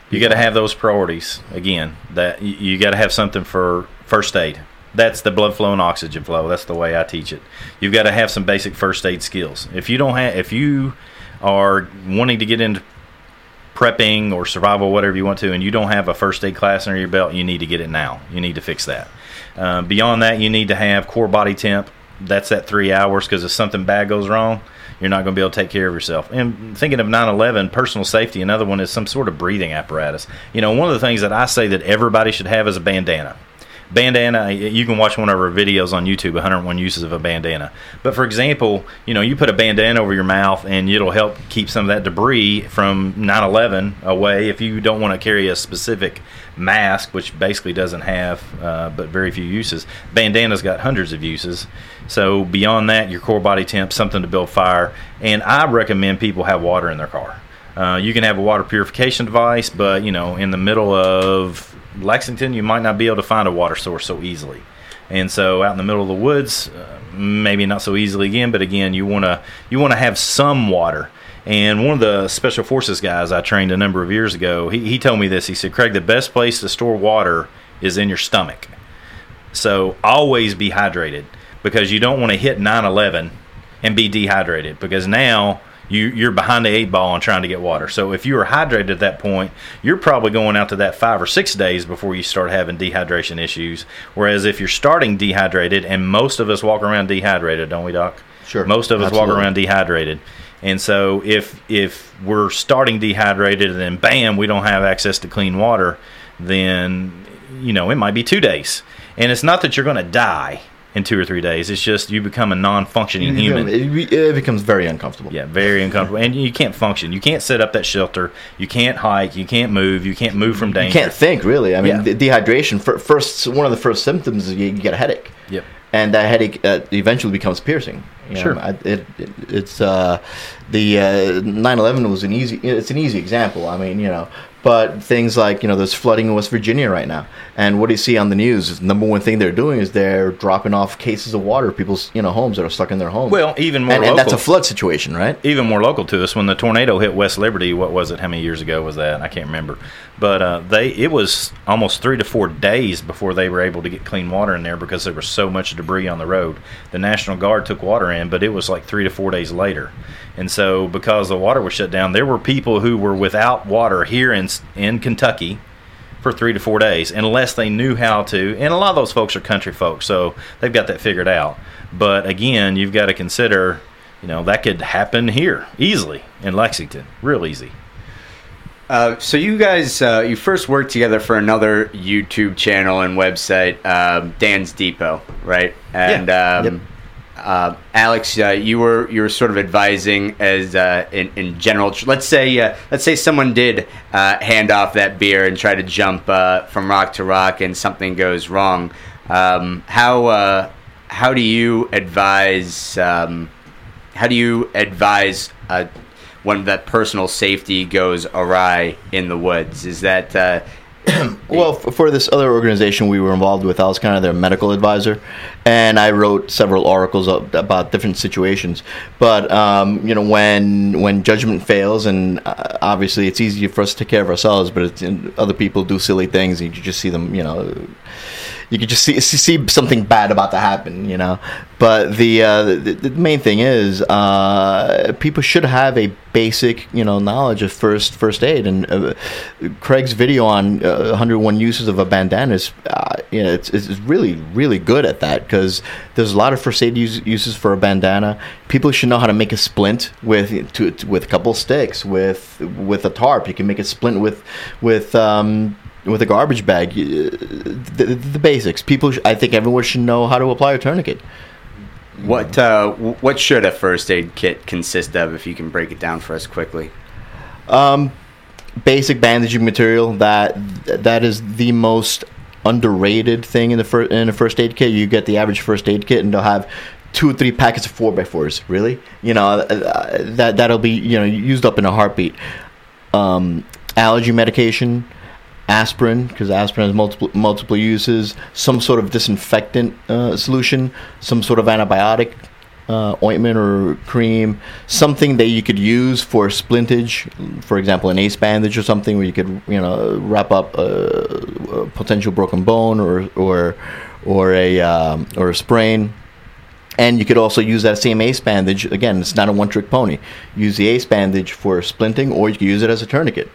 You got to have those priorities. Again, that you, you got to have something for first aid. That's the blood flow and oxygen flow. That's the way I teach it. You've got to have some basic first aid skills. If you don't have, if you are wanting to get into prepping or survival, whatever you want to, and you don't have a first aid class under your belt, you need to get it now. You need to fix that. Uh, beyond that, you need to have core body temp. That's at three hours because if something bad goes wrong, you're not going to be able to take care of yourself. And thinking of nine eleven, personal safety, another one is some sort of breathing apparatus. You know, one of the things that I say that everybody should have is a bandana. Bandana, you can watch one of our videos on YouTube, one hundred one uses of a bandana. But for example, you know, you put a bandana over your mouth and it'll help keep some of that debris from nine eleven away. If you don't want to carry a specific mask, which basically doesn't have uh, but very few uses, bandana's got hundreds of uses. So beyond that, your core body temp, something to build fire. And I recommend people have water in their car. Uh, you can have a water purification device, but, you know, in the middle of Lexington, you might not be able to find a water source so easily. And so out in the middle of the woods, uh, maybe not so easily again, but again, you want to you want to have some water. And one of the Special Forces guys I trained a number of years ago, he, he told me this. He said, Craig, the best place to store water is in your stomach. So always be hydrated because you don't want to hit nine eleven and be dehydrated because now You, you're behind the eight ball and trying to get water. So if you are hydrated at that point, you're probably going out to that five or six days before you start having dehydration issues. Whereas if you're starting dehydrated, and most of us walk around dehydrated, don't we, Doc? Sure. Most of us Absolutely. walk around dehydrated. And so if if we're starting dehydrated and then bam, we don't have access to clean water, then, you know, it might be two days. And it's not that you're going to die in two or three days. It's just you become a non-functioning human. It, be- it becomes very uncomfortable. Yeah, very uncomfortable. And you can't function. You can't set up that shelter. You can't hike. You can't move. You can't move from danger. You can't think, really. I mean, Yeah. the dehydration, fir- first, one of the first symptoms is you, you get a headache. Yep. And that headache uh, eventually becomes piercing. You know, Sure. I, it, it, it's uh, the uh, nine eleven was an easy. It's an easy example. I mean, you know, but things like, you know, there's flooding in West Virginia right now, and what do you see on the news? The number one thing they're doing is they're dropping off cases of water, people's, you know, homes that are stuck in their homes. Well, even more and, local. and that's a flood situation, right? Even more local to us, when the tornado hit West Liberty, what was it? How many years ago was that? I can't remember. But uh, they it was almost three to four days before they were able to get clean water in there because there was so much debris on the road. The National Guard took water in, but it was like three to four days later. And so because the water was shut down, there were people who were without water here in in Kentucky for three to four days, unless they knew how to. And a lot of those folks are country folks, so they've got that figured out. But again, you've got to consider, you know, that could happen here easily in Lexington, real easy. Uh, so you guys, uh, you first worked together for another YouTube channel and website, um, Dan's Depot, right? And Yeah. um, Yep. uh, Alex, uh, you were you were sort of advising as uh, in, in general. Let's say uh, let's say someone did uh, hand off that beer and try to jump uh, from rock to rock, and something goes wrong. Um, how uh, how do you advise? Um, how do you advise? Uh, when that personal safety goes awry in the woods? Is that uh, Well, f- for this other organization we were involved with, I was kind of their medical advisor, and I wrote several articles up about different situations. But um, you know, when when judgment fails, and uh, obviously it's easy for us to take care of ourselves, but it's, other people do silly things, and you just see them, you know. You could just see see something bad about to happen, you know. But the uh, the, the main thing is, uh, people should have a basic, you know, knowledge of first first aid. And uh, Craig's video on uh, one hundred one uses of a bandana is, uh, you know, it's, it's really really good at that, because there's a lot of first aid use, uses for a bandana. People should know how to make a splint with to, to, with a couple sticks, with with a tarp. You can make a splint with with. Um, with a garbage bag, the, the basics. People, sh- I think everyone should know how to apply a tourniquet. what uh, what should a first aid kit consist of? If you can break it down for us quickly. Um, basic bandaging material. That that is the most underrated thing in the fir- in a first aid kit. You get the average first aid kit, and they'll have two or three packets of four by fours. Really, you know, uh, that that'll be, you know, used up in a heartbeat. Um, allergy medication. Aspirin, because aspirin has multiple multiple uses. Some sort of disinfectant uh, solution, some sort of antibiotic, uh, ointment or cream, something that you could use for splintage, for example, an ace bandage or something where you could, you know, wrap up a, a potential broken bone or or or a um, or a sprain. And you could also use that same ace bandage. Again, it's not a one-trick pony. Use the ace bandage for splinting, or you can use it as a tourniquet.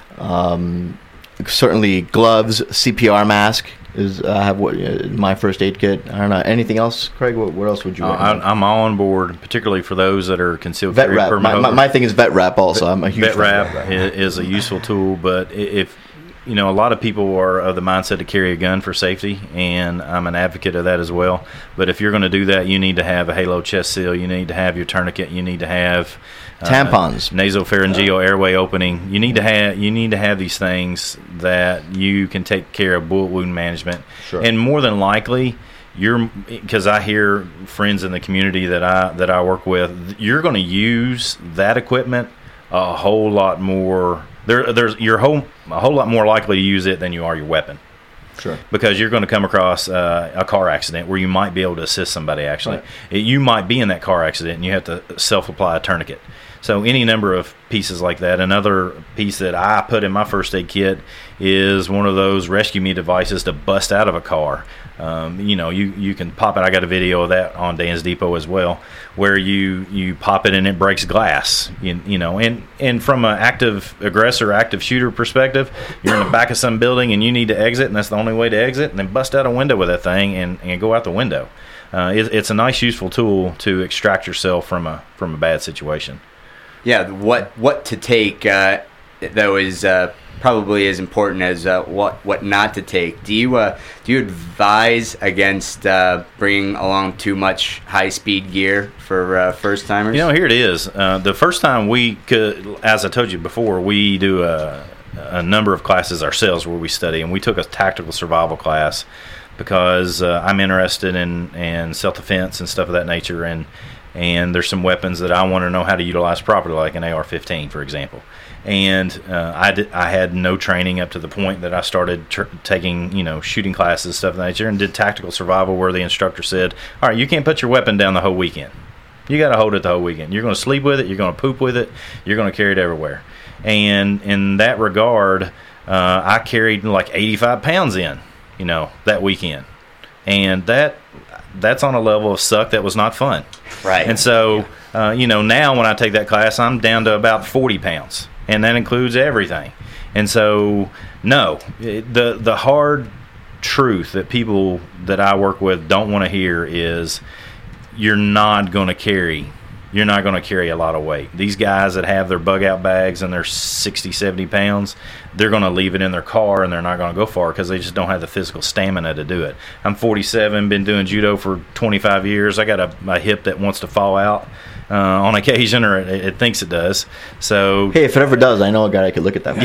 Um, certainly, gloves, C P R mask is I uh, have what uh, my first aid kit. I don't know anything else, Craig. What, what else would you? Uh, recommend? I'm all on board, particularly for those that are concealed vet carry wrap. permit My, my, holders. my thing is vet wrap. Also, I'm a huge vet fan of wrap i- is a useful tool, but i- if you know, a lot of people are of the mindset to carry a gun for safety, and I'm an advocate of that as well. But if you're going to do that, you need to have a halo chest seal, you need to have your tourniquet, you need to have uh, Tampons. nasopharyngeal airway opening. You need to have you need to have these things that you can take care of bullet wound management. Sure. And more than likely, you're because I hear friends in the community that I that I work with, you're going to use that equipment a whole lot more. There, there's you're a whole a whole lot more likely to use it than you are your weapon. Sure. Because you're going to come across uh, a car accident where you might be able to assist somebody. Actually, Right. It- you might be in that car accident and you have to self-apply a tourniquet. So any number of pieces like that. Another piece that I put in my first aid kit is one of those rescue me devices to bust out of a car. Um, you know, you, you can pop it. I got a video of that on Dan's Depot as well, where you, you pop it and it breaks glass. You, you know, and, and from an active aggressor, active shooter perspective, you're in the back of some building and you need to exit, and that's the only way to exit, and then bust out a window with that thing and, and go out the window. Uh, it, it's a nice, useful tool to extract yourself from a from a bad situation. Yeah, what what to take uh, though is uh, probably as important as uh, what what not to take. Do you uh, do you advise against uh, bringing along too much high speed gear for uh, first timers? You know, here it is. Uh, the first time we could, as I told you before, we do a, a number of classes ourselves where we study, and we took a tactical survival class because uh, I'm interested in, in self-defense and stuff of that nature, and and there's some weapons that I want to know how to utilize properly, like an A R fifteen, for example. And uh, I, did, I had no training up to the point that I started tr- taking, you know, shooting classes, stuff of that nature, and did tactical survival where the instructor said, all right, you can't put your weapon down the whole weekend. You got to hold it the whole weekend. You're going to sleep with it. You're going to poop with it. You're going to carry it everywhere. And in that regard, uh, I carried like eighty-five pounds in, you know, that weekend. And that that's on a level of suck that was not fun. Right. And so, uh, you know, now when I take that class, I'm down to about forty pounds. And that includes everything. And so, no, it, the the hard truth that people that I work with don't want to hear is you're not going to carry you're not going to carry a lot of weight. These guys that have their bug out bags and they're sixty, seventy pounds, they're going to leave it in their car and they're not going to go far because they just don't have the physical stamina to do it. I'm forty-seven, been doing judo for twenty-five years. I got a, a hip that wants to fall out uh, on occasion, or it, it thinks it does. So Hey, if it ever does, I know a guy I could look at that.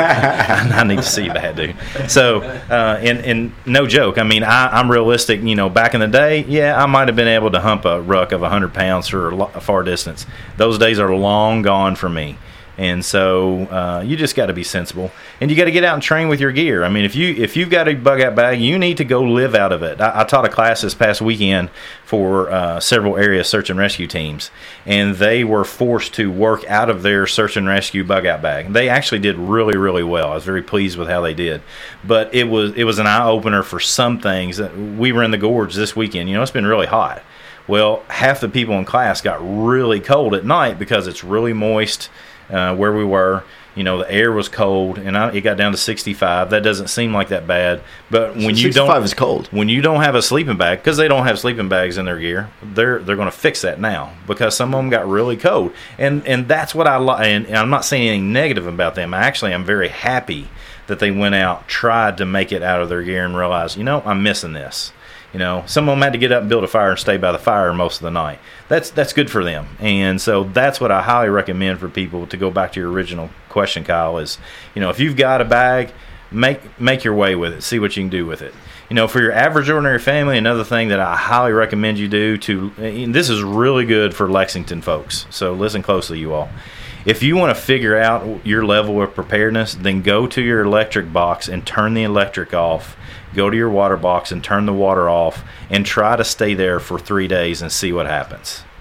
yeah, I need to see you bad, dude. So, uh, and and no joke. I mean, I, I'm realistic. You know, back in the day, yeah, I might have been able to hump a ruck of one hundred pounds for a, lo- a far distance. Those days are long gone for me. And so uh, you just got to be sensible, and you got to get out and train with your gear. I mean, if you if you've got a bug out bag, you need to go live out of it. I, I taught a class this past weekend for uh, several area search and rescue teams, and they were forced to work out of their search and rescue bug out bag. They actually did really really well. I was very pleased with how they did, but it was it was an eye opener for some things. We were in the gorge this weekend. You know, it's been really hot. Well, half the people in class got really cold at night because it's really moist. Uh, where we were, you know, the air was cold, and I, it got down to sixty-five. That doesn't seem like that bad, but when you don't, sixty-five is cold. When you don't have a sleeping bag, because they don't have sleeping bags in their gear, they're they're going to fix that now because some of them got really cold, and and that's what I like. And, and I'm not saying anything negative about them. Actually, I'm very happy that they went out, tried to make it out of their gear, and realized, you know, I'm missing this. You know, some of them had to get up and build a fire and stay by the fire most of the night. That's that's good for them. And so that's what I highly recommend for people, to go back to your original question, Kyle, is, you know, if you've got a bag, make make your way with it. See what you can do with it. You know, for your average ordinary family, another thing that I highly recommend you do to, and this is really good for Lexington folks, so listen closely, you all. If you want to figure out your level of preparedness, then go to your electric box and turn the electric off. Go to your water box and turn the water off, and try to stay there for three days and see what happens.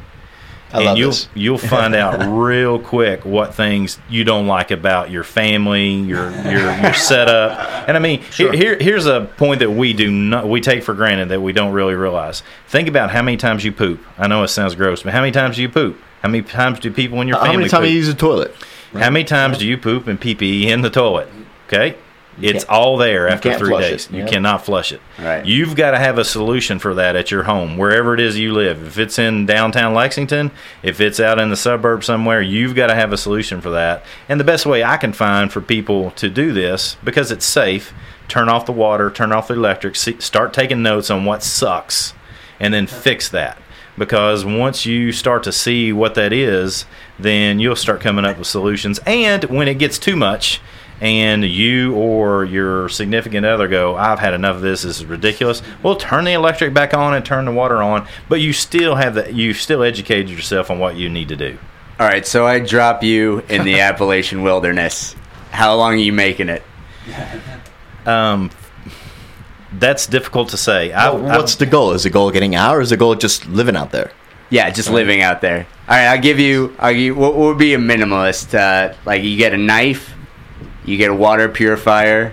I love and you'll this. you'll find out real quick what things you don't like about your family, your your your setup. And I mean, Sure. here here's a point that we do not we take for granted that we don't really realize. Think about how many times you poop. I know it sounds gross, but how many times do you poop? How many times do people in your How family many times poop? you use the toilet? How many times do you poop and pee pee in the toilet? Okay? It's can't- all there after can't three flush days. it. You Yep. cannot flush it. Right. You've got to have a solution for that at your home, wherever it is you live. If it's in downtown Lexington, if it's out in the suburbs somewhere, you've got to have a solution for that. And the best way I can find for people to do this, because it's safe, turn off the water, turn off the electric, see, start taking notes on what sucks, and then fix that. Because once you start to see what that is, then you'll start coming up with solutions. And when it gets too much, and you or your significant other go, I've had enough of this, this is ridiculous, well, turn the electric back on and turn the water on, but you still have that, you've still educated yourself on what you need to do. All right, so I drop you in the Appalachian wilderness. How long are you making it? Um, that's difficult to say. I, Well, what's the goal? Is the goal getting out, or is the goal just living out there? Yeah, just living out there. All right, I'll give you. I'll give you what would be a minimalist? Uh, like you get a knife, you get a water purifier,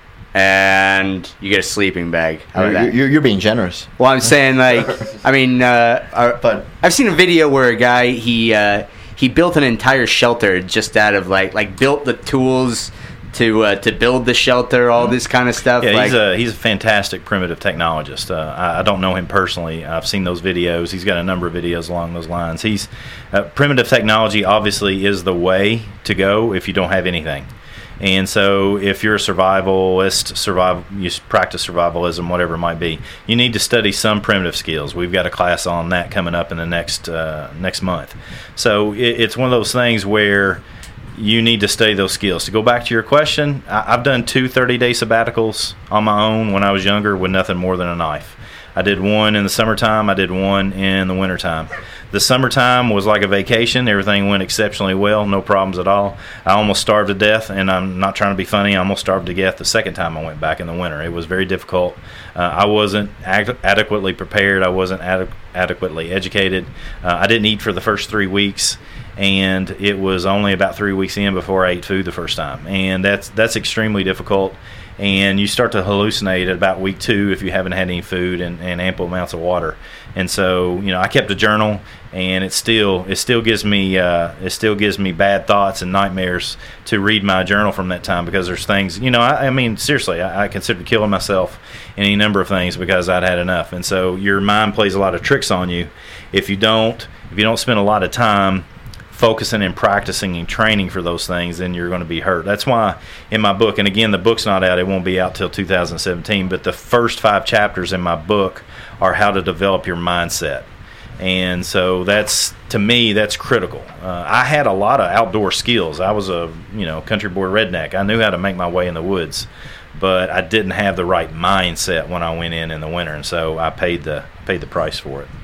and you get a sleeping bag. How about You're, that? you're, you're being generous. Well, I'm saying like, I mean, uh, our- But- I've seen a video where a guy he uh, he built an entire shelter just out of like like built the tools to uh, to build the shelter, all this kind of stuff. Yeah, like, he's a he's a fantastic primitive technologist. Uh, I, I don't know him personally. I've seen those videos. He's got a number of videos along those lines. He's uh, primitive technology obviously is the way to go if you don't have anything. And so, if you're a survivalist, survival, you practice survivalism, whatever it might be, you need to study some primitive skills. We've got a class on that coming up in the next uh, next month. So it, it's one of those things where you need to study those skills. To go back to your question, I, I've done two thirty-day sabbaticals on my own when I was younger with nothing more than a knife. I did one in the summertime. I did one in the wintertime. The summertime was like a vacation. Everything went exceptionally well, no problems at all. I almost starved to death, and I'm not trying to be funny. I almost starved to death the second time I went back in the winter. It was very difficult. Uh, I wasn't ad- adequately prepared. I wasn't ad- adequately educated. Uh, I didn't eat for the first three weeks. And it was only about three weeks in before I ate food the first time, and that's that's extremely difficult. And you start to hallucinate at about week two if you haven't had any food and, and ample amounts of water. And so, you know, I kept a journal, and it still it still gives me uh, it still gives me bad thoughts and nightmares to read my journal from that time, because there's things, you know, I, I mean, seriously, I, I considered killing myself in any number of things because I'd had enough. And so your mind plays a lot of tricks on you if you don't if you don't spend a lot of time focusing and practicing and training for those things, then you're going to be hurt. That's why in my book, and again, the book's not out, it won't be out till two thousand seventeen, but the first five chapters in my book are how to develop your mindset. And so that's, to me, that's critical. Uh, I had a lot of outdoor skills. I was a, you know, country boy redneck. I knew how to make my way in the woods, but I didn't have the right mindset when I went in in the winter, and so I paid the paid the price for it.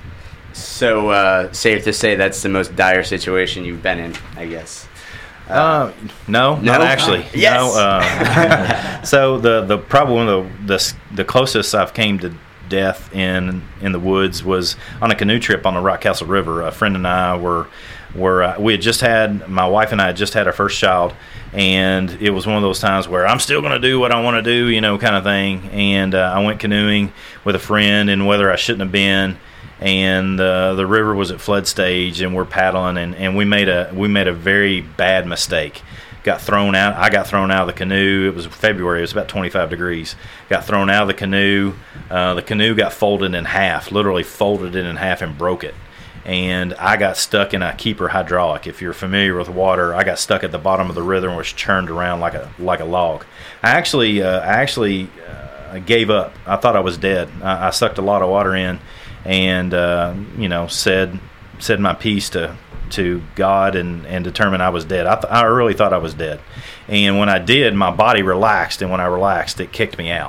So uh, safe to say that's the most dire situation you've been in, I guess. Uh, no, no? not actually. Yes. No, uh, so the the probably one of the, the the closest I've came to death in in the woods was on a canoe trip on the Rockcastle River. A friend and I were were uh, we had just had my wife and I had just had our first child, and it was one of those times where I'm still going to do what I want to do, you know, kind of thing. And uh, I went canoeing with a friend in weather I shouldn't have been. And uh, the river was at flood stage, and we're paddling, and, and we made a we made a very bad mistake. Got thrown out. I got thrown out of the canoe. It was February. It was about twenty-five degrees. Got thrown out of the canoe. Uh, the canoe got folded in half, literally folded it in half and broke it. And I got stuck in a keeper hydraulic. If you're familiar with water, I got stuck at the bottom of the river and was churned around like a like a log. I actually uh, I actually uh, gave up. I thought I was dead. I, I sucked a lot of water in. And uh, you know, said said my piece to to God and, and determined I was dead. I, th- I really thought I was dead. And when I did, my body relaxed, and when I relaxed, it kicked me out.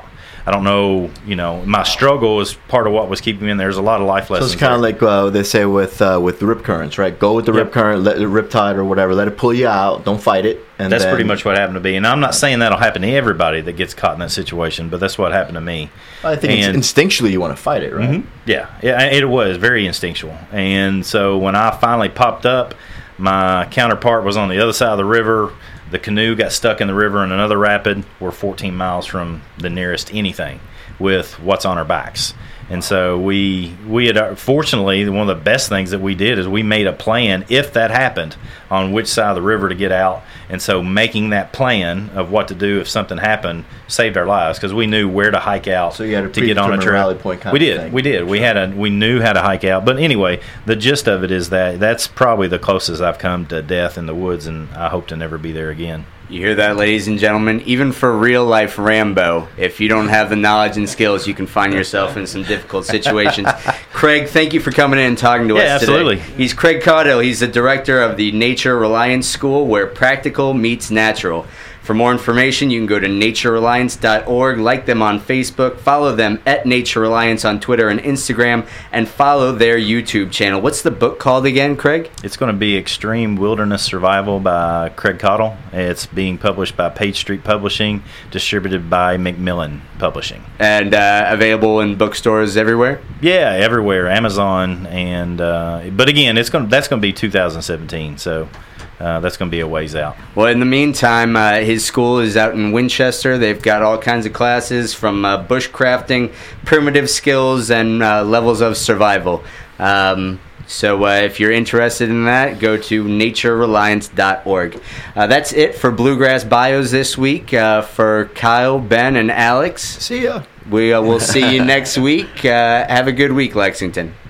I don't know, you know, my struggle is part of what was keeping me in there. There's a lot of life So lessons. it's kind of there. like uh, they say with uh, with the rip currents, right? Go with the Yep. rip current, let the rip tide or whatever, let it pull you out. Don't fight it. And That's then, pretty much what happened to me. And I'm not saying that'll happen to everybody that gets caught in that situation, but that's what happened to me. I think And- it's instinctually you want to fight it, right? Mhm. Yeah, yeah, it was very instinctual. And so when I finally popped up, my counterpart was on the other side of the river. The canoe got stuck in the river in another rapid. We're fourteen miles from the nearest anything with what's on our backs. And so we we had fortunately one of the best things that we did is we made a plan if that happened on which side of the river to get out. And so making that plan of what to do if something happened saved our lives because we knew where to hike out So you had a to get on a predetermined trail. rally point kind we of did, thing. we did. We had a we knew how to hike out. But anyway, the gist of it is that that's probably the closest I've come to death in the woods, and I hope to never be there again. You hear that, ladies and gentlemen? Even for real life Rambo, if you don't have the knowledge and skills, you can find yourself in some difficult situations. Craig, thank you for coming in and talking to Yeah, us today. absolutely. He's Craig Caudill. He's the director of the Nature Reliance School, where practical meets natural. For more information, you can go to nature reliance dot org, like them on Facebook, follow them at Nature Reliance on Twitter and Instagram, and follow their YouTube channel. What's the book called again, Craig? It's going to be Extreme Wilderness Survival by Craig Caudill. It's being published by Page Street Publishing, distributed by Macmillan Publishing. And uh, available in bookstores everywhere? Yeah, everywhere, Amazon, and uh, but again, it's going that's going to be two thousand seventeen, so uh, that's going to be a ways out. Well, in the meantime, uh, his school is out in Winchester. They've got all kinds of classes from uh, bushcrafting, primitive skills, and uh, levels of survival. Um, so uh, if you're interested in that, go to nature reliance dot org. Uh, that's it for Bluegrass Bios this week. Uh, for Kyle, Ben, and Alex, See ya. we uh, will see you next week. Uh, have a good week, Lexington.